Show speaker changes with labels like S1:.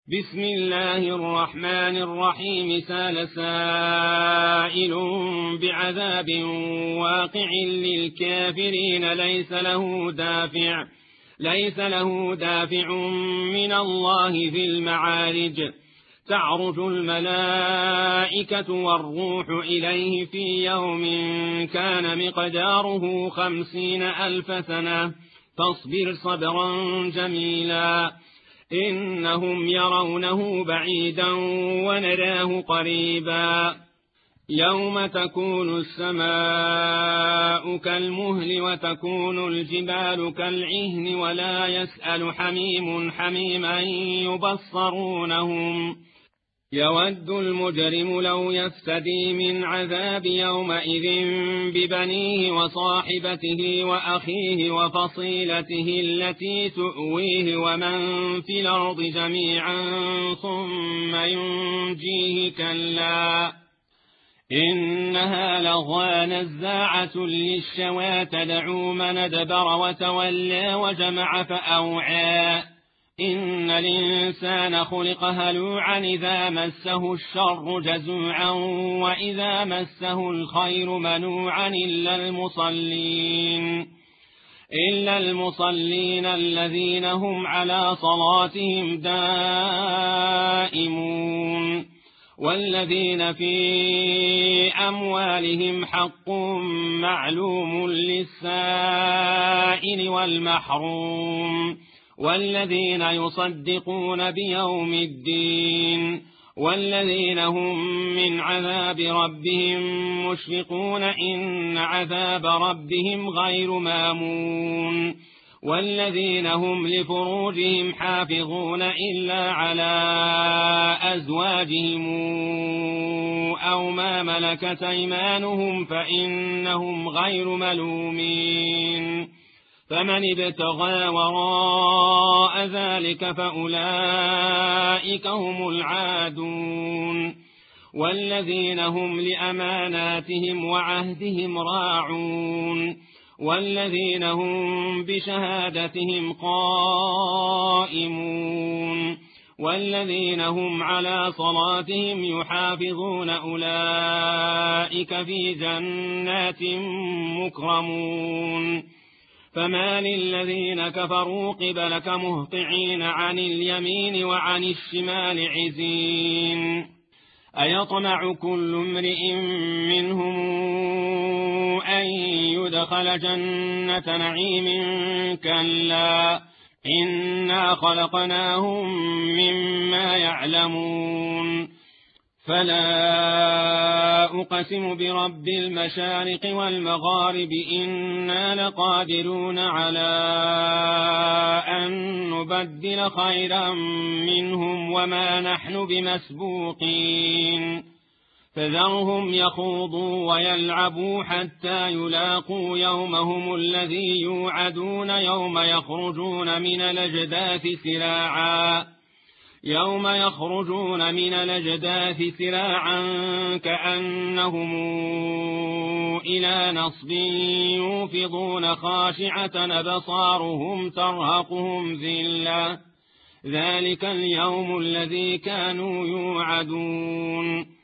S1: بسم الله الرحمن الرحيم. سال سائل بعذاب واقع للكافرين ليس له دافع من الله في المعارج. تعرج الملائكة والروح إليه في يوم كان مقداره 50,000 سنة فاصبر صبرا جميلا. إنهم يرونه بعيدا ونراه قريبا. يوم تكون السماء كالمهل وتكون الجبال كالعهن ولا يسأل حميم حميما يبصرونهم. يود المجرم لو يفتدي من عذاب يومئذ ببنيه وصاحبته وأخيه وفصيلته التي تؤويه ومن في الأرض جميعا ثم ينجيه. كلا إنها لظى نزاعة للشوى تدعو من أدبر وتولى وجمع فأوعى. إن الإنسان خلق هلوعا إذا مسه الشر جزوعا وإذا مسه الخير منوعا إلا المصلين الذين هم على صلاتهم دائمون والذين في أموالهم حق معلوم للسائل والمحروم والذين يصدقون بيوم الدين والذين هم من عذاب ربهم مشفقون إن عذاب ربهم غير مامون. والذين هم لفروجهم حافظون إلا على أزواجهم أو ما ملكت أيمانهم فإنهم غير ملومين. فمن ابتغى وراء ذلك فأولئك هم العادون. والذين هم لأماناتهم وعهدهم راعون والذين هم بشهادتهم قائمون والذين هم على صلاتهم يحافظون أولئك في جنات مكرمون. فما للذين كفروا قبلك مهطعين عن اليمين وعن الشمال عزين. أيطمع كل امرئ منهم أن يدخل جنة نعيم؟ كلا إنا خلقناهم مما يعلمون. فلا أقسم برب المشارق والمغارب إنا لقادرون على أن نبدل خيرا منهم وما نحن بمسبوقين. فذرهم يخوضوا ويلعبوا حتى يلاقوا يومهم الذي يوعدون يوم يخرجون من الأجداث سراعا كأنهم إلى نصب يوفضون خاشعة أبصارهم ترهقهم ذلة ذلك اليوم الذي كانوا يوعدون.